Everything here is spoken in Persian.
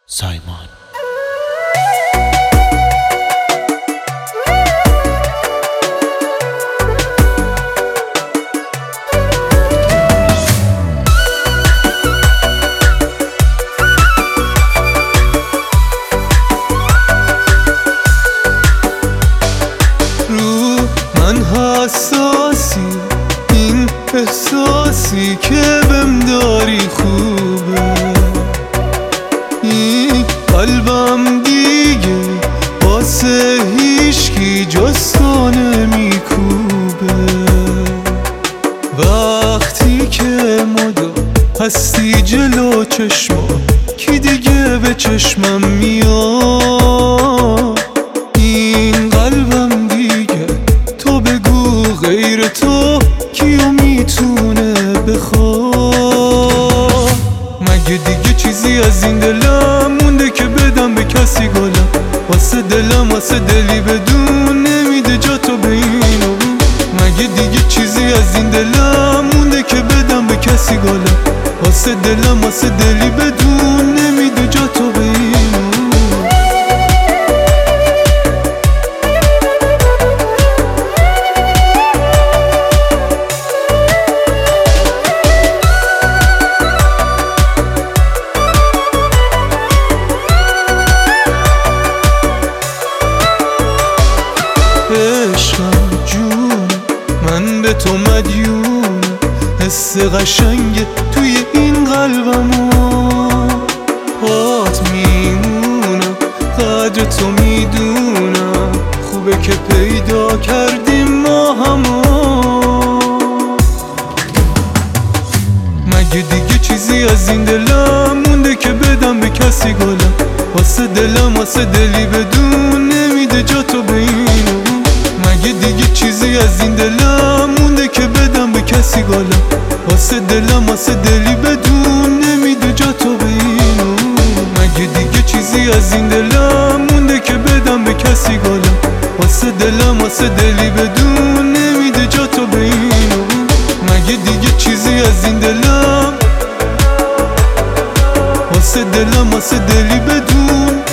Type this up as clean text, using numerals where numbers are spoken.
سایمان. من حساسی، این احساسی که بهم داری خوبه. این قلبم دیگه واسه هیچکی جز تو نمیکوبه. وقتی که مدام هستی جلو چشمام، کی دیگه به چشمم میاد؟ این قلبم دیگه تو بگو غیر تو کیو میتونه بخواد؟ مگه دیگه چیزی از این دلم مونده که بدم به کسی گلم؟ واسه دلم واسه دلی بدون نمیده جا تو به این و اون. مگه دیگه چیزی از این دلم مونده که بدم به کسی گلم؟ واسه دلم واسه دلی بدون نمیده جا تو به این و اون. عشقم جون من به تو مدیون، حس قشنگ توی این قلبمو پات میمونم، قدر تو میدونم. خوبه که پیدا کردیم ما همو. مگه دیگه چیزی از این دلم مونده که بدم به کسی گلم؟ واسه دلم واسه دلی بدون نمیده جا تو به این و اون. مگه دیگه چیزی از این دلم مونده که بدم به کسی گلم؟ واسه دلم واسه دلی بدون نمیده جا تو به این و اون. مگه دیگه چیزی از این دلم مونده که بدم به کسی گلم؟ واسه دلم واسه دلی بدون نمیده جا تو به این و اون. مگه دیگه چیزی از این دلم واسه دلم واسه دلی بدون